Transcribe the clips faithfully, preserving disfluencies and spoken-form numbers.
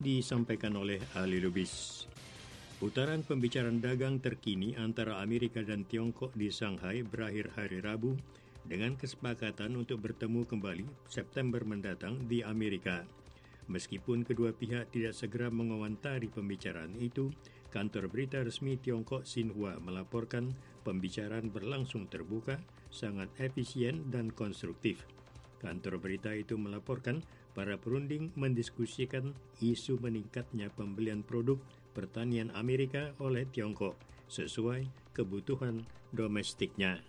disampaikan oleh Ali Lubis. Putaran pembicaraan dagang terkini antara Amerika dan Tiongkok di Shanghai berakhir hari Rabu dengan kesepakatan untuk bertemu kembali September mendatang di Amerika. Meskipun kedua pihak tidak segera mengomentari pembicaraan itu, kantor berita resmi Tiongkok Xinhua melaporkan pembicaraan berlangsung terbuka, sangat efisien dan konstruktif. Kantor berita itu melaporkan para perunding mendiskusikan isu meningkatnya pembelian produk pertanian Amerika oleh Tiongkok sesuai kebutuhan domestiknya.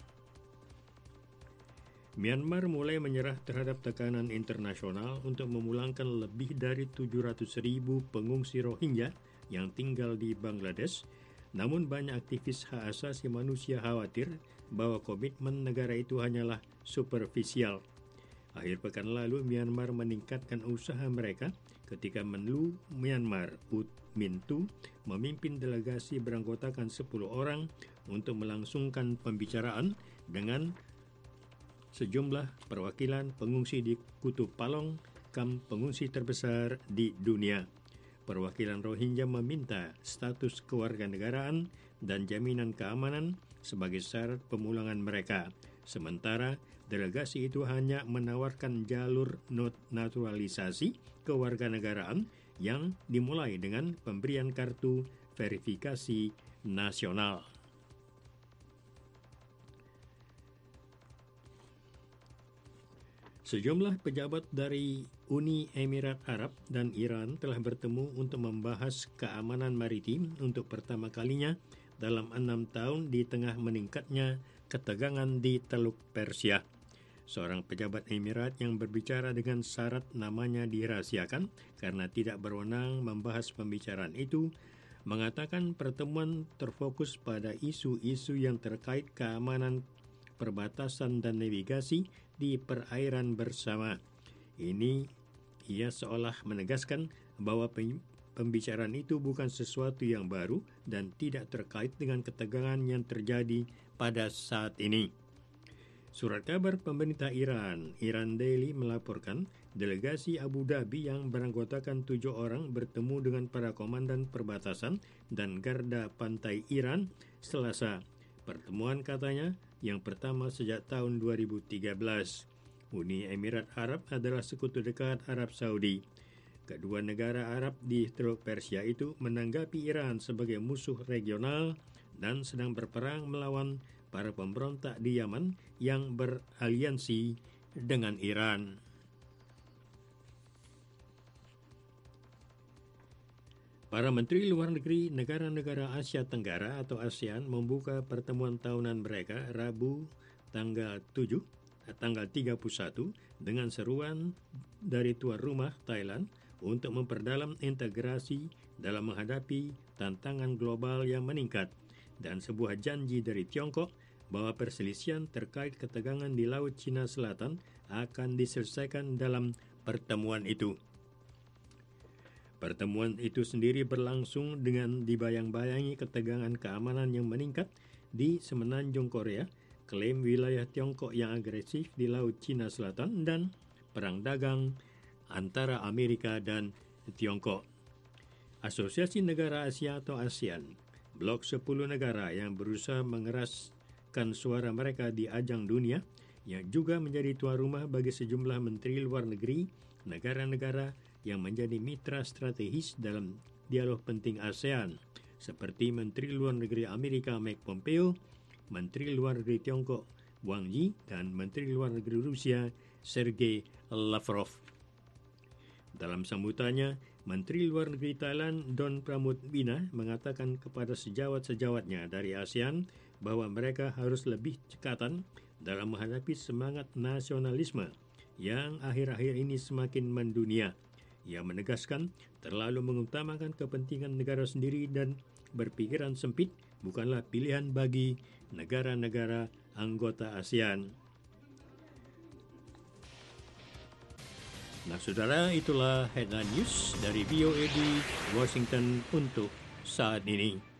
Myanmar mulai menyerah terhadap tekanan internasional untuk memulangkan lebih dari tujuh ratus ribu pengungsi Rohingya yang tinggal di Bangladesh, namun banyak aktivis hak asasi manusia khawatir bahwa komitmen negara itu hanyalah superficial. Akhir pekan lalu, Myanmar meningkatkan usaha mereka ketika Menlu Myanmar U Min Tu memimpin delegasi beranggotakan sepuluh orang untuk melangsungkan pembicaraan dengan sejumlah perwakilan pengungsi di Kutub Palong, kamp pengungsi terbesar di dunia. Perwakilan Rohingya meminta status kewarganegaraan dan jaminan keamanan sebagai syarat pemulangan mereka. Sementara delegasi itu hanya menawarkan jalur naturalisasi kewarganegaraan yang dimulai dengan pemberian kartu verifikasi nasional. Sejumlah pejabat dari Uni Emirat Arab dan Iran telah bertemu untuk membahas keamanan maritim untuk pertama kalinya dalam enam tahun di tengah meningkatnya ketegangan di Teluk Persia. Seorang pejabat Emirat yang berbicara dengan syarat namanya dirahasiakan karena tidak berwenang membahas pembicaraan itu, mengatakan pertemuan terfokus pada isu-isu yang terkait keamanan perbatasan dan navigasi di perairan bersama. Ini ia seolah menegaskan bahwa pembicaraan itu bukan sesuatu yang baru dan tidak terkait dengan ketegangan yang terjadi pada saat ini. Surat kabar pemerintah Iran, Iran Daily melaporkan delegasi Abu Dhabi yang beranggotakan tujuh orang bertemu dengan para komandan perbatasan dan garda pantai Iran Selasa. Pertemuan katanya yang pertama sejak tahun dua ribu tiga belas. Uni Emirat Arab adalah sekutu dekat Arab Saudi. Kedua negara Arab di Teluk Persia itu menanggapi Iran sebagai musuh regional dan sedang berperang melawan para pemberontak di Yaman yang beraliansi dengan Iran. Para Menteri Luar Negeri negara-negara Asia Tenggara atau ASEAN membuka pertemuan tahunan mereka Rabu tanggal tujuh, tanggal tiga puluh satu dengan seruan dari tuan rumah Thailand untuk memperdalam integrasi dalam menghadapi tantangan global yang meningkat dan sebuah janji dari Tiongkok bahwa perselisihan terkait ketegangan di Laut Cina Selatan akan diselesaikan dalam pertemuan itu. Pertemuan itu sendiri berlangsung dengan dibayang-bayangi ketegangan keamanan yang meningkat di semenanjung Korea, klaim wilayah Tiongkok yang agresif di Laut Cina Selatan, dan perang dagang antara Amerika dan Tiongkok. Asosiasi Negara Asia atau ASEAN, blok sepuluh negara yang berusaha mengeraskan suara mereka di ajang dunia, yang juga menjadi tuan rumah bagi sejumlah menteri luar negeri negara-negara yang menjadi mitra strategis dalam dialog penting ASEAN, seperti Menteri Luar Negeri Amerika Mike Pompeo, Menteri Luar Negeri Tiongkok Wang Yi, dan Menteri Luar Negeri Rusia Sergei Lavrov. Dalam sambutannya, Menteri Luar Negeri Thailand Don Pramudwinai mengatakan kepada sejawat-sejawatnya dari ASEAN bahwa mereka harus lebih cekatan dalam menghadapi semangat nasionalisme yang akhir-akhir ini semakin mendunia. Ia menegaskan terlalu mengutamakan kepentingan negara sendiri dan berpikiran sempit bukanlah pilihan bagi negara-negara anggota ASEAN. Nah, saudara, itulah headline news dari V O A di Washington untuk saat ini.